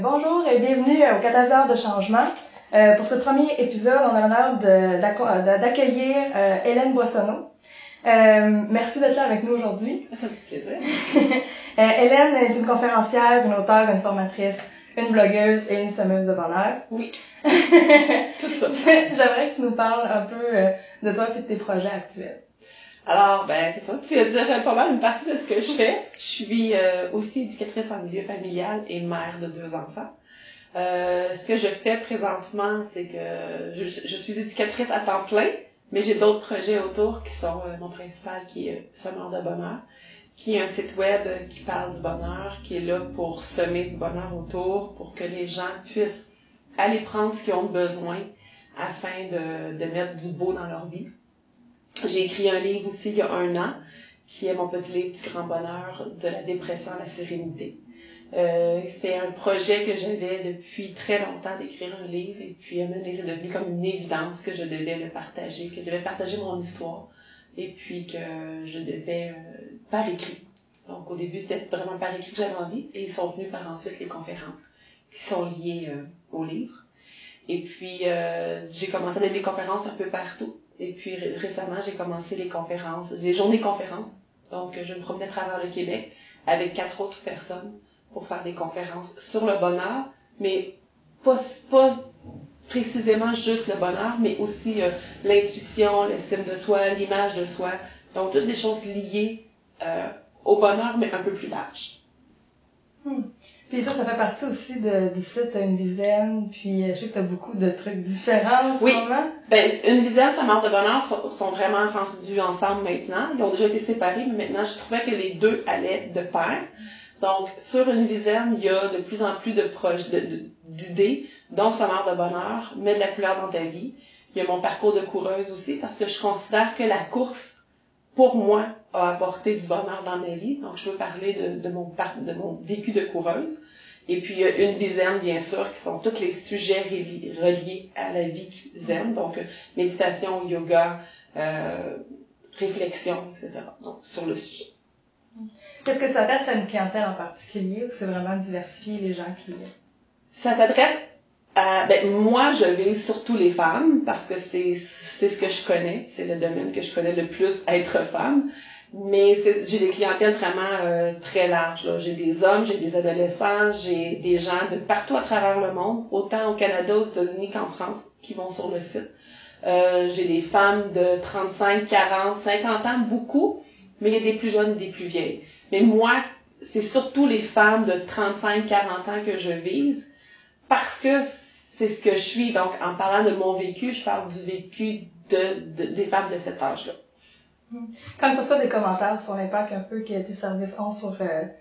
Bonjour et bienvenue au Catalyseur de changement. Pour ce premier épisode, on a l'honneur d'accueillir Hélène Boissonneau. Merci d'être là avec nous aujourd'hui. Ça me fait plaisir. Hélène est une conférencière, une auteure, une formatrice, une blogueuse et une semeuse de bonheur. Oui. Tout ça. J'aimerais que tu nous parles un peu de toi et de tes projets actuels. Alors, c'est ça. Tu viens de dire pas mal une partie de ce que je fais. Je suis aussi éducatrice en milieu familial et mère de 2 enfants. Ce que je fais présentement, c'est que je suis éducatrice à temps plein, mais j'ai d'autres projets autour qui sont mon principal qui est Semeur de bonheur, qui est un site web qui parle du bonheur, qui est là pour semer du bonheur autour, pour que les gens puissent aller prendre ce qu'ils ont besoin afin de mettre du beau dans leur vie. J'ai écrit un livre aussi il y a 1 an, qui est mon petit livre du grand bonheur, de la dépression à la sérénité. C'était un projet que j'avais depuis très longtemps d'écrire un livre, et puis c'est devenu comme une évidence que je devais le partager, que je devais partager mon histoire, et puis que je devais par écrit. Donc au début c'était vraiment par écrit que j'avais envie, et ils sont venus par ensuite les conférences qui sont liées au livre. Et puis j'ai commencé à donner des conférences un peu partout. Et puis récemment, j'ai commencé les journées conférences. Donc, je me promenais à travers le Québec avec 4 autres personnes pour faire des conférences sur le bonheur, mais pas précisément juste le bonheur, mais aussi l'intuition, l'estime de soi, l'image de soi. Donc, toutes des choses liées au bonheur, mais un peu plus large. Puis ça fait partie aussi du site Univisaine, puis je sais que tu as beaucoup de trucs différents en ce moment. Univisaine et Semeur de bonheur sont vraiment rendus ensemble maintenant. Ils ont déjà été séparés, mais maintenant je trouvais que les deux allaient de pair. Donc sur Univisaine, il y a de plus en plus de projets, d'idées, dont Semeur de bonheur, mets de la couleur dans ta vie. Il y a mon parcours de coureuse aussi, parce que je considère que la course, pour moi, a apporté du bonheur dans ma vie. Donc, je veux parler de mon vécu de coureuse. Et puis, Univisaine, bien sûr, qui sont tous les sujets reliés à la vie zen. Donc, méditation, yoga, réflexion, etc. Donc, sur le sujet. Est-ce que ça reste à une clientèle en particulier ou c'est vraiment diversifié les gens qui... Ça s'adresse à... moi, je vise surtout les femmes parce que c'est ce que je connais. C'est le domaine que je connais le plus, être femme. Mais j'ai des clientèles vraiment très larges. Là. J'ai des hommes, j'ai des adolescents, j'ai des gens de partout à travers le monde, autant au Canada, aux États-Unis qu'en France, qui vont sur le site. J'ai des femmes de 35, 40, 50 ans, beaucoup, mais il y a des plus jeunes et des plus vieilles. Mais moi, c'est surtout les femmes de 35, 40 ans que je vise, parce que c'est ce que je suis. Donc, en parlant de mon vécu, je parle du vécu des femmes de cet âge-là. Quand tu reçois des commentaires sur l'impact un peu que tes services ont sur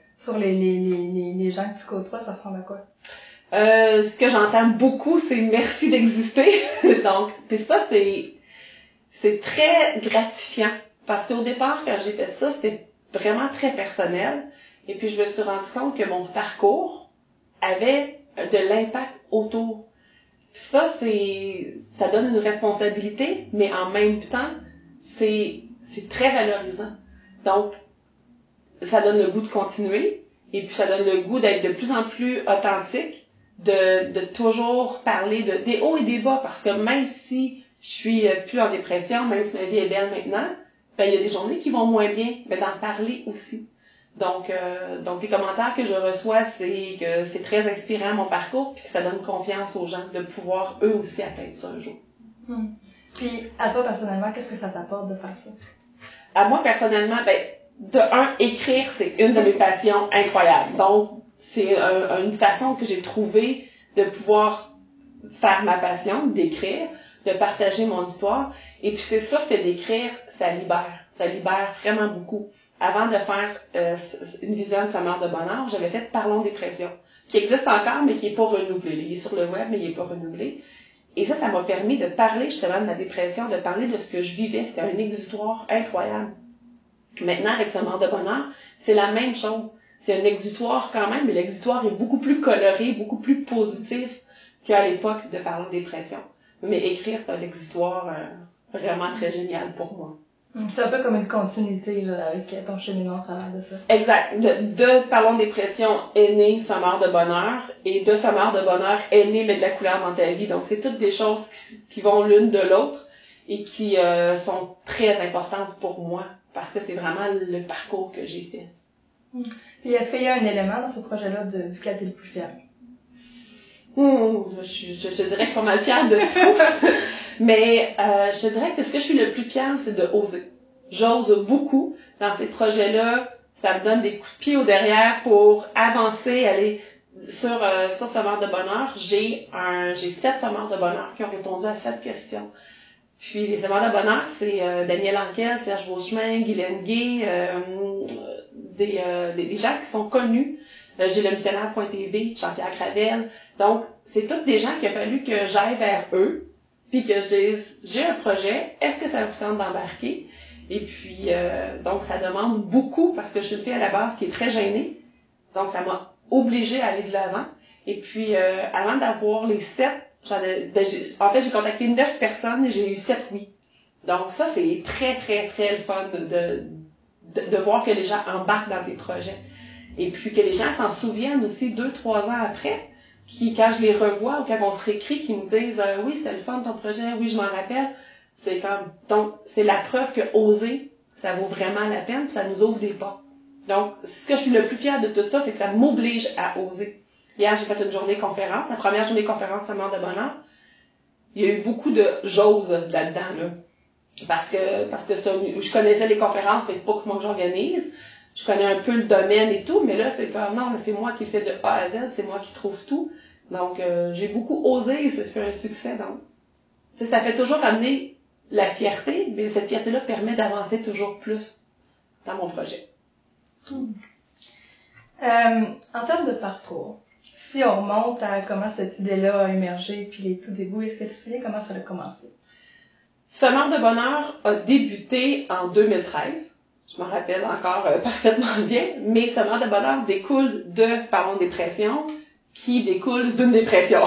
les gens que tu côtoies, ça ressemble à quoi? Ce que j'entends beaucoup, c'est merci d'exister. Donc, puis ça, c'est très gratifiant. Parce qu'au départ, quand j'ai fait ça, c'était vraiment très personnel. Et puis, je me suis rendu compte que mon parcours avait de l'impact autour. Puis ça donne une responsabilité, mais en même temps, c'est très valorisant. Donc, ça donne le goût de continuer, et puis ça donne le goût d'être de plus en plus authentique, de toujours parler des hauts et des bas, parce que même si je suis plus en dépression, même si ma vie est belle maintenant, il y a des journées qui vont moins bien, mais d'en parler aussi. Donc les commentaires que je reçois, c'est que c'est très inspirant mon parcours, puis que ça donne confiance aux gens de pouvoir eux aussi atteindre ça un jour. Puis à toi personnellement, qu'est-ce que ça t'apporte de faire ça? À moi personnellement, écrire, c'est une de mes passions incroyables. Donc c'est une façon que j'ai trouvée de pouvoir faire ma passion, d'écrire, de partager mon histoire. Et puis c'est sûr que d'écrire, ça libère vraiment beaucoup. Avant de faire Univisaine Semeur de bonheur, j'avais fait Parlons dépression, qui existe encore, mais qui est pas renouvelé. Il est sur le web, mais il est pas renouvelé. Et ça m'a permis de parler justement de ma dépression, de parler de ce que je vivais. C'était un exutoire incroyable. Maintenant, avec Semeur de bonheur, c'est la même chose. C'est un exutoire quand même, mais l'exutoire est beaucoup plus coloré, beaucoup plus positif qu'à l'époque de Parlons dépression. Mais écrire, c'est un exutoire vraiment très génial pour moi. C'est un peu comme une continuité là, avec ton cheminement au travers de ça. Exact. De Parlons dépression est né Sommeur de bonheur, et de Sommeur de bonheur est né Mettre de la couleur dans ta vie. Donc c'est toutes des choses qui vont l'une de l'autre et qui sont très importantes pour moi parce que c'est vraiment le parcours que j'ai fait. Puis est-ce qu'il y a un élément dans ce projet-là duquel tu es le plus fière? Je te dirais que je suis pas mal fière de tout. Mais je te dirais que ce que je suis le plus fière, c'est de oser. J'ose beaucoup dans ces projets-là. Ça me donne des coups de pied au derrière pour avancer, aller sur Sommeur de bonheur. J'ai 7 sommeurs de bonheur qui ont répondu à 7 questions. Puis les sommeurs de bonheur, c'est Daniel Anquel, Serge Beauchemin, Guylaine Gay, des gens qui sont connus. J'ai le missionnaire.tv, Jean-Pierre Gravel. Donc, c'est tous des gens qu'il a fallu que j'aille vers eux, puis que je dise, j'ai un projet, est-ce que ça vous tente d'embarquer? Et puis, donc, ça demande beaucoup, parce que je suis une fille à la base qui est très gênée. Donc, ça m'a obligée à aller de l'avant. Et puis, avant d'avoir les 7, j'ai contacté 9 personnes et j'ai eu 7 oui. Donc, ça, c'est très, très, très le fun de voir que les gens embarquent dans tes projets. Et puis que les gens s'en souviennent aussi 2-3 ans après, quand je les revois ou quand on se réécrit, qui me disent oui, c'était le fun ton projet, oui, je m'en rappelle. C'est comme, donc, c'est la preuve que oser, ça vaut vraiment la peine, ça nous ouvre des portes. Donc, ce que je suis le plus fière de tout ça, c'est que ça m'oblige à oser. Hier, j'ai fait une journée conférence, la première journée conférence Sommeur de bonheur. Il y a eu beaucoup de j'ose là-dedans, là. Parce que je connaissais les conférences, mais pas que moi que j'organise. Je connais un peu le domaine et tout, mais là, c'est comme, non, c'est moi qui le fais de A à Z, c'est moi qui trouve tout. Donc, j'ai beaucoup osé et ça fait un succès. Donc, ça fait toujours amener la fierté, mais cette fierté-là permet d'avancer toujours plus dans mon projet. En termes de parcours, si on remonte à comment cette idée-là a émergé, puis les tout débuts, est-ce que tu sais comment ça a commencé? Sommeur de bonheur a débuté en 2013. Je m'en rappelle encore parfaitement bien, mais Sommeur de bonheur découle de Parlons dépression, qui découle d'une dépression.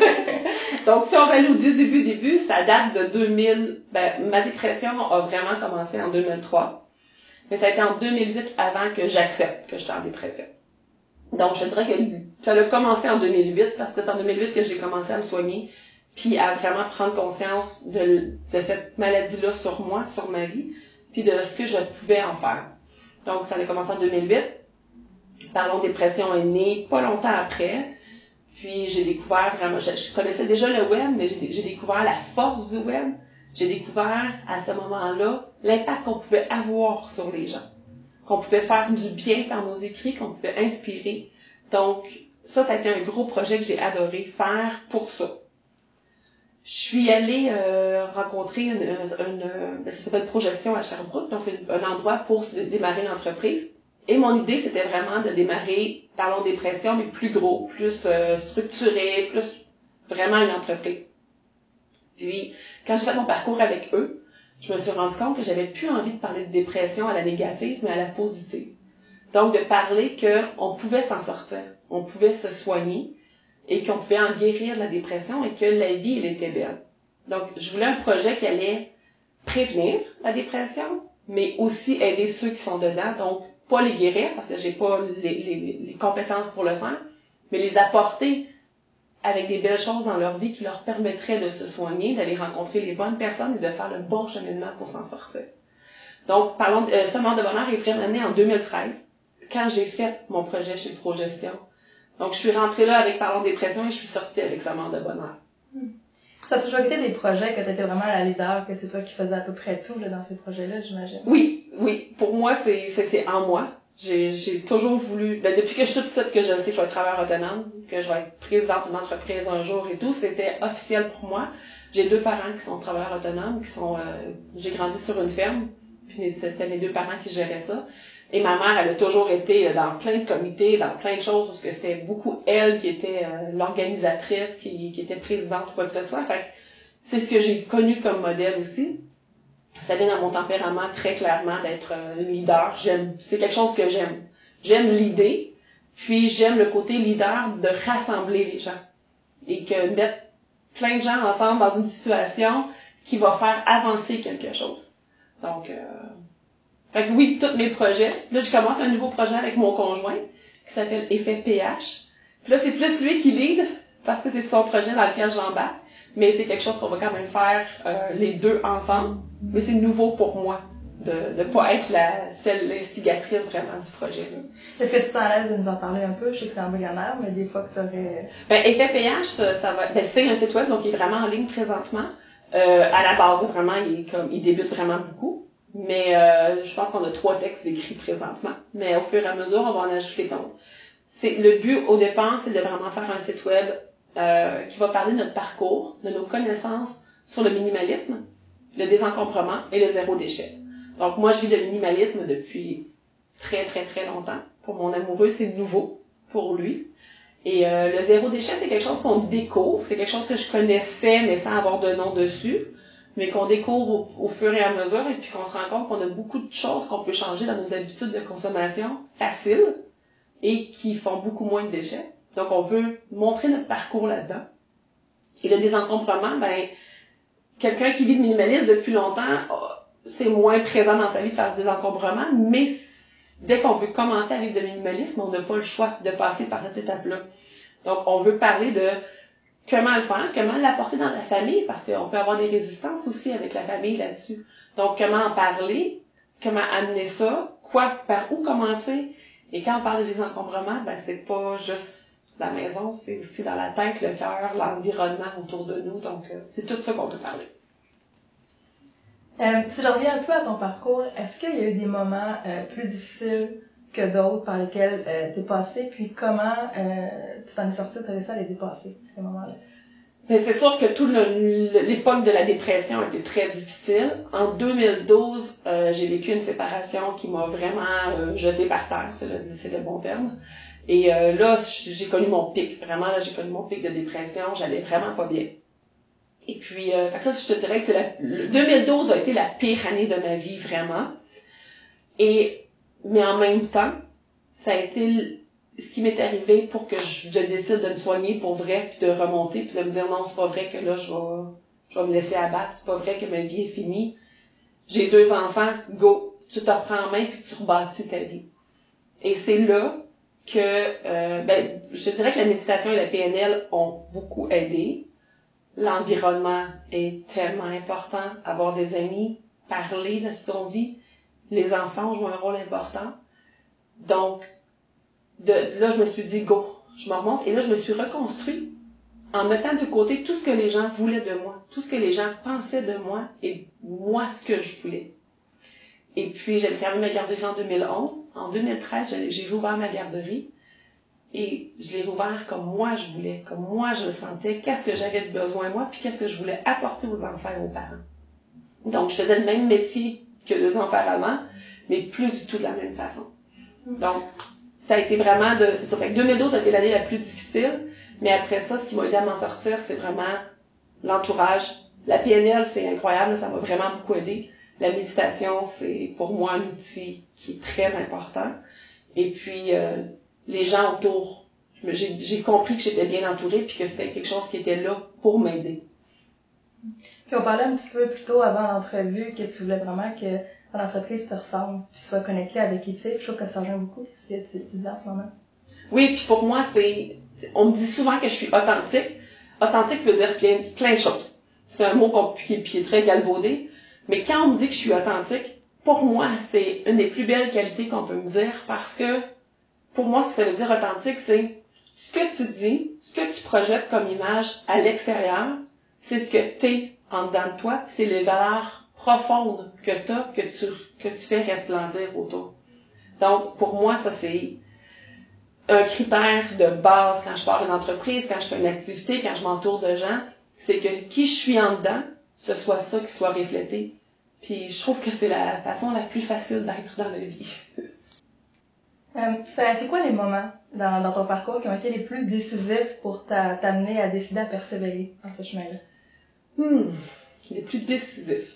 Donc, si on va aller au début, ça date de 2000. Ma dépression a vraiment commencé en 2003, mais ça a été en 2008 avant que j'accepte que j'étais en dépression. Donc, je dirais que ça a commencé en 2008, parce que c'est en 2008 que j'ai commencé à me soigner, puis à vraiment prendre conscience de cette maladie-là sur moi, sur ma vie, puis de ce que je pouvais en faire. Donc, ça a commencé en 2008. Parlons dépression est né pas longtemps après. Puis, j'ai découvert vraiment, je connaissais déjà le web, mais j'ai découvert la force du web. J'ai découvert, à ce moment-là, l'impact qu'on pouvait avoir sur les gens. Qu'on pouvait faire du bien par nos écrits, qu'on pouvait inspirer. Donc, ça a été un gros projet que j'ai adoré faire pour ça. Je suis allée rencontrer ça s'appelle Progestion à Sherbrooke, donc un endroit pour démarrer une entreprise. Et mon idée, c'était vraiment de démarrer, Parlons dépression, mais plus gros, plus structuré, plus vraiment une entreprise. Puis, quand j'ai fait mon parcours avec eux, je me suis rendu compte que j'avais plus envie de parler de dépression à la négative, mais à la positive. Donc, de parler qu'on pouvait s'en sortir, on pouvait se soigner, et qu'on pouvait en guérir la dépression et que la vie, elle était belle. Donc, je voulais un projet qui allait prévenir la dépression, mais aussi aider ceux qui sont dedans. Donc, pas les guérir, parce que j'ai pas les compétences pour le faire, mais les apporter avec des belles choses dans leur vie qui leur permettraient de se soigner, d'aller rencontrer les bonnes personnes et de faire le bon cheminement pour s'en sortir. Donc, Sommeur de bonheur est vraiment né en 2013, quand j'ai fait mon projet chez Progestion. Donc, je suis rentrée là avec Parlons dépression et je suis sortie avec Sommeur de bonheur. Ça a toujours été des projets que tu étais vraiment la leader, que c'est toi qui faisais à peu près tout là, dans ces projets-là, j'imagine. Oui. Pour moi, c'est en moi. J'ai toujours voulu, depuis que je suis toute petite, que je sais que je vais être travailleur autonome, que je vais être présidente d'une entreprise un jour et tout, c'était officiel pour moi. J'ai 2 parents qui sont travailleurs autonomes, j'ai grandi sur une ferme, puis c'était mes 2 parents qui géraient ça. Et ma mère, elle a toujours été dans plein de comités, dans plein de choses, parce que c'était beaucoup elle qui était l'organisatrice, qui était présidente ou quoi que ce soit. Fait que c'est ce que j'ai connu comme modèle aussi. Ça vient dans mon tempérament très clairement d'être une leader. C'est quelque chose que j'aime. J'aime l'idée, puis j'aime le côté leader de rassembler les gens. Et que mettre plein de gens ensemble dans une situation qui va faire avancer quelque chose. Donc, fait que oui, tous mes projets. Là, je commence un nouveau projet avec mon conjoint qui s'appelle Effet PH. Puis là, c'est plus lui qui lead parce que c'est son projet dans lequel j'embarque. Mais c'est quelque chose qu'on va quand même faire les deux ensemble. Mais c'est nouveau pour moi de pas être l'instigatrice vraiment du projet. Là. Est-ce que tu t'en l'aise de nous en parler un peu? Je sais que c'est embryonnaire, mais des fois que tu aurais... Effet PH, ça va... c'est un site web, donc il est vraiment en ligne présentement. À la base, vraiment, il débute vraiment beaucoup. Mais je pense qu'on a 3 textes d'écrits présentement. Mais au fur et à mesure, on va en ajouter d'autres. Le but au départ, c'est de vraiment faire un site web qui va parler de notre parcours, de nos connaissances sur le minimalisme, le désencombrement et le zéro déchet. Donc moi, je vis le minimalisme depuis très, très, très longtemps. Pour mon amoureux, c'est nouveau pour lui. Et le zéro déchet, c'est quelque chose qu'on découvre. C'est quelque chose que je connaissais, mais sans avoir de nom dessus. Mais qu'on découvre au fur et à mesure et puis qu'on se rend compte qu'on a beaucoup de choses qu'on peut changer dans nos habitudes de consommation faciles et qui font beaucoup moins de déchets. Donc, on veut montrer notre parcours là-dedans. Et le désencombrement, quelqu'un qui vit le minimalisme depuis longtemps, c'est moins présent dans sa vie de faire ce désencombrement, mais dès qu'on veut commencer à vivre le minimalisme, on n'a pas le choix de passer par cette étape-là. Donc, on veut parler de comment le faire, comment l'apporter dans la famille, parce qu'on peut avoir des résistances aussi avec la famille là-dessus. Donc, comment en parler, comment amener ça, par où commencer. Et quand on parle de désencombrement, c'est pas juste la maison, c'est aussi dans la tête, le cœur, l'environnement autour de nous. Donc, c'est tout ça qu'on peut parler. Si je reviens un peu à ton parcours, est-ce qu'il y a eu des moments plus difficiles que d'autres par lesquels t'es passé, puis comment tu t'en es sorti ou t'as réussi à les dépasser, ces moments-là? Mais c'est sûr que toute l'époque de la dépression a été très difficile. En 2012, j'ai vécu une séparation qui m'a vraiment jetée par terre, c'est le bon terme. Et là, j'ai connu mon pic. Vraiment, là, j'ai connu mon pic de dépression. J'allais vraiment pas bien. Et puis, fait que ça, je te dirais que 2012 a été la pire année de ma vie, vraiment. Mais en même temps, ça a été ce qui m'est arrivé pour que je décide de me soigner pour vrai, puis de remonter, puis de me dire non, c'est pas vrai que là, je vais me laisser abattre, c'est pas vrai que ma vie est finie. J'ai 2 enfants, go, tu te reprends en main, puis tu rebâtis ta vie. Et c'est là que, je dirais que la méditation et la PNL ont beaucoup aidé. L'environnement est tellement important, avoir des amis, parler de son vie. Les enfants jouent un rôle important. Donc, là, je me suis dit, go, je me remonte. Et là, je me suis reconstruit en mettant de côté tout ce que les gens voulaient de moi, tout ce que les gens pensaient de moi et moi, ce que je voulais. Et puis, j'avais fermé ma garderie en 2011. En 2013, j'ai rouvert ma garderie et je l'ai rouvert comme moi je voulais, comme moi je le sentais, qu'est-ce que j'avais de besoin moi, puis qu'est-ce que je voulais apporter aux enfants et aux parents. Donc, je faisais le même métier que 2 ans auparavant, mais plus du tout de la même façon. Donc, ça a été vraiment c'est ça. Fait que 2012 a été l'année la plus difficile, mais après ça, ce qui m'a aidé à m'en sortir, c'est vraiment l'entourage. La PNL, c'est incroyable, ça m'a vraiment beaucoup aidé. La méditation, c'est pour moi un outil qui est très important. Et puis, les gens autour, j'ai compris que j'étais bien entourée puis que c'était quelque chose qui était là pour m'aider. Puis on parlait un petit peu plus tôt avant l'entrevue que tu voulais vraiment que ton entreprise te ressemble puis soit connectée avec qui tu es. Je trouve que ça rejoint beaucoup ce que tu dis en ce moment. Oui, puis pour moi, on me dit souvent que je suis authentique. Authentique veut dire plein de choses. C'est un mot qui est très galvaudé. Mais quand on me dit que je suis authentique, pour moi, c'est une des plus belles qualités qu'on peut me dire parce que pour moi, ce que ça veut dire authentique, c'est ce que tu dis, ce que tu projettes comme image à l'extérieur, c'est ce que t'es en dedans de toi, c'est les valeurs profondes que t'as, que tu fais resplendir autour. Donc, pour moi, ça, c'est un critère de base quand je pars une entreprise, quand je fais une activité, quand je m'entoure de gens, c'est que qui je suis en dedans, ce soit ça qui soit reflété. Puis je trouve que c'est la façon la plus facile d'être dans la vie. C'est quoi les moments dans ton parcours qui ont été les plus décisifs pour t'amener à décider à persévérer dans ce chemin-là? Les plus décisifs.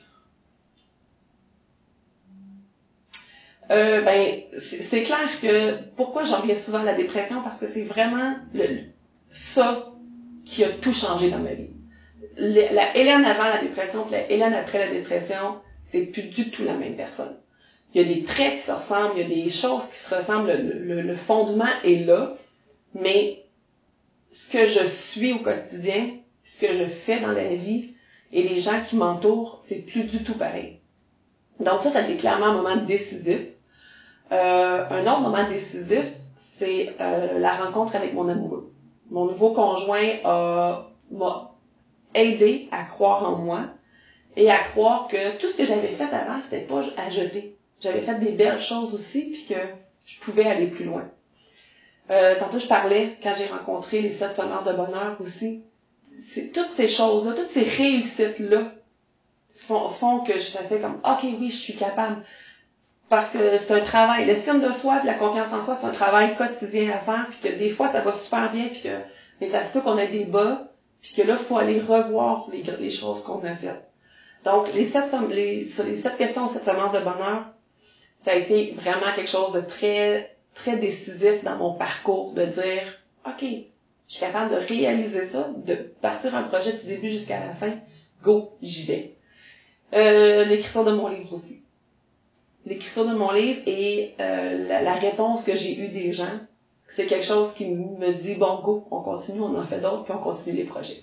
C'est clair que pourquoi j'en reviens souvent à la dépression, parce que c'est vraiment ça qui a tout changé dans ma vie. La Hélène avant la dépression, puis la Hélène après la dépression, c'est plus du tout la même personne. Il y a des traits qui se ressemblent, il y a des choses qui se ressemblent, le fondement est là, mais ce que je suis au quotidien, ce que je fais dans la vie et les gens qui m'entourent, c'est plus du tout pareil. Donc ça a été clairement un moment décisif. Un autre moment décisif, c'est la rencontre avec mon amoureux. Mon nouveau conjoint m'a aidé à croire en moi et à croire que tout ce que j'avais fait avant, c'était pas à jeter. J'avais fait des belles choses aussi, puis que je pouvais aller plus loin. Tantôt, je parlais, quand j'ai rencontré les 7 sonneurs de bonheur aussi, c'est toutes ces choses-là, toutes ces réussites-là font que je faisais comme, OK, oui, je suis capable. Parce que c'est un travail. L'estime de soi et la confiance en soi, c'est un travail quotidien à faire, puis que des fois, ça va super bien, puis que, mais ça se peut qu'on ait des bas, puis que là, il faut aller revoir les choses qu'on a faites. Donc, sur les 7 questions, 7 semaines de bonheur, ça a été vraiment quelque chose de très, très décisif dans mon parcours, de dire, OK, je suis capable de réaliser ça, de partir un projet du début jusqu'à la fin, go, j'y vais. L'écriture de mon livre aussi. L'écriture de mon livre et la réponse que j'ai eue des gens, c'est quelque chose qui me dit, bon, go, on continue, on en fait d'autres, puis on continue les projets.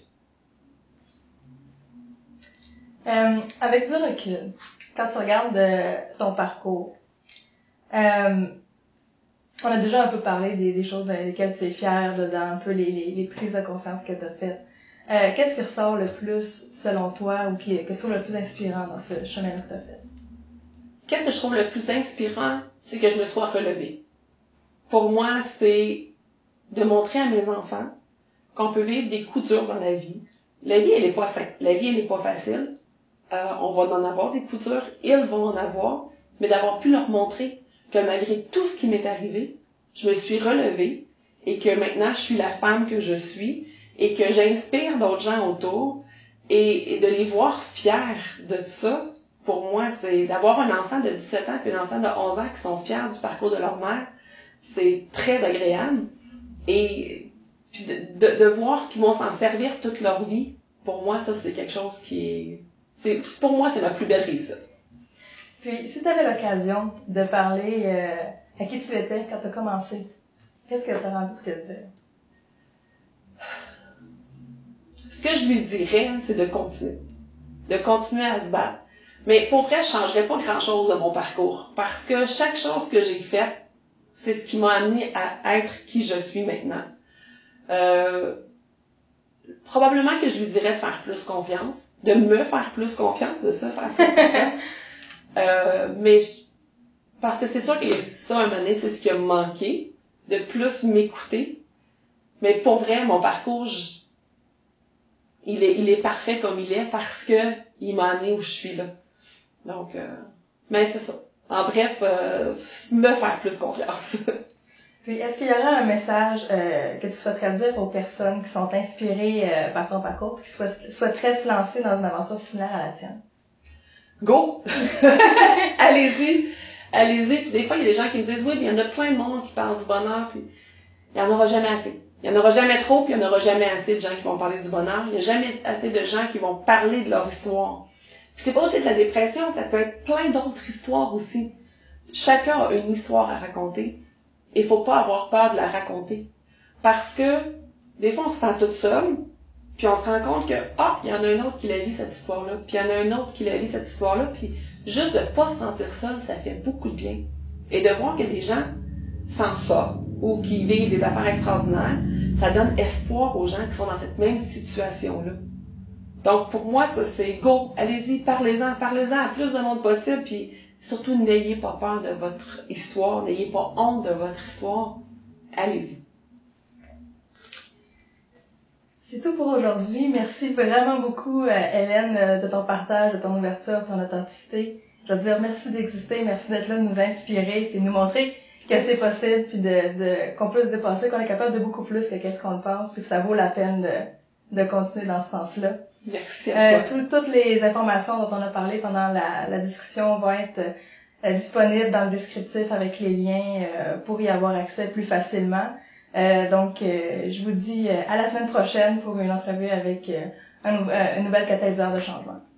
Avec du recul, quand tu regardes ton parcours, on a déjà un peu parlé des choses dans lesquelles tu es fière, dedans, un peu les prises de conscience que tu as faites. Qu'est-ce qui ressort le plus, selon toi, ou que tu trouves le plus inspirant dans ce chemin-là que tu as fait? Qu'est-ce que je trouve le plus inspirant, c'est que je me sois relevée. Pour moi, c'est de montrer à mes enfants qu'on peut vivre des coups durs dans la vie. La vie, elle est pas simple. La vie, elle est pas facile. On va en avoir des coups durs. Ils vont en avoir. Mais d'avoir pu leur montrer que malgré tout ce qui m'est arrivé, je me suis relevée et que maintenant, je suis la femme que je suis et que j'inspire d'autres gens autour et de les voir fiers de ça. Pour moi, c'est d'avoir un enfant de 17 ans et un enfant de 11 ans qui sont fiers du parcours de leur mère. C'est très agréable. Et puis de voir qu'ils vont s'en servir toute leur vie, pour moi, ça, c'est quelque chose qui est... Pour moi, c'est ma plus belle réussite. Puis, si tu avais l'occasion de parler à qui tu étais quand tu as commencé, qu'est-ce que tu as envie de te dire? Ce que je lui dirais, c'est de continuer. De continuer à se battre. Mais pour vrai, je changerais pas grand-chose de mon parcours. Parce que chaque chose que j'ai faite, c'est ce qui m'a amené à être qui je suis maintenant. Probablement que je lui dirais de faire plus confiance, de me faire plus confiance, de se faire plus confiance. Mais parce que c'est sûr que ça, à un moment donné, c'est ce qui a manqué, de plus m'écouter. Mais pour vrai, mon parcours, il est parfait comme il est parce que il m'a amené où je suis là. Donc, mais c'est ça. En bref, me faire plus confiance. Puis, est-ce qu'il y aura un message que tu souhaiterais dire aux personnes qui sont inspirées par ton parcours, qui souhaiteraient se lancer dans une aventure similaire à la tienne? Go! Allez-y! Allez-y! Puis des fois, il y a des gens qui me disent, oui, mais il y en a plein de monde qui parlent du bonheur, puis il n'y en aura jamais assez. Il n'y en aura jamais trop, puis il n'y en aura jamais assez de gens qui vont parler du bonheur. Il n'y a jamais assez de gens qui vont parler de leur histoire. Puis c'est pas aussi de la dépression, ça peut être plein d'autres histoires aussi. Chacun a une histoire à raconter. Il faut pas avoir peur de la raconter. Parce que, des fois, on se sent toute seule, puis on se rend compte que, il y en a un autre qui la vit cette histoire-là, puis il y en a un autre qui la vit cette histoire-là, puis juste de pas se sentir seul, ça fait beaucoup de bien. Et de voir que des gens s'en sortent, ou qui vivent des affaires extraordinaires, ça donne espoir aux gens qui sont dans cette même situation-là. Donc, pour moi, ça, c'est go, allez-y, parlez-en à plus de monde possible, puis surtout, n'ayez pas peur de votre histoire, n'ayez pas honte de votre histoire, allez-y. C'est tout pour aujourd'hui. Merci vraiment beaucoup, Hélène, de ton partage, de ton ouverture, de ton authenticité. Je veux dire merci d'exister, merci d'être là, de nous inspirer, puis de nous montrer que c'est possible, puis qu'on peut se dépasser, qu'on est capable de beaucoup plus que qu'est-ce qu'on pense, puis que ça vaut la peine de continuer dans ce sens-là. Merci à toi. Toutes les informations dont on a parlé pendant la discussion vont être disponibles dans le descriptif avec les liens pour y avoir accès plus facilement. Donc, je vous dis à la semaine prochaine pour une entrevue avec une nouvelle catalyseur de changement.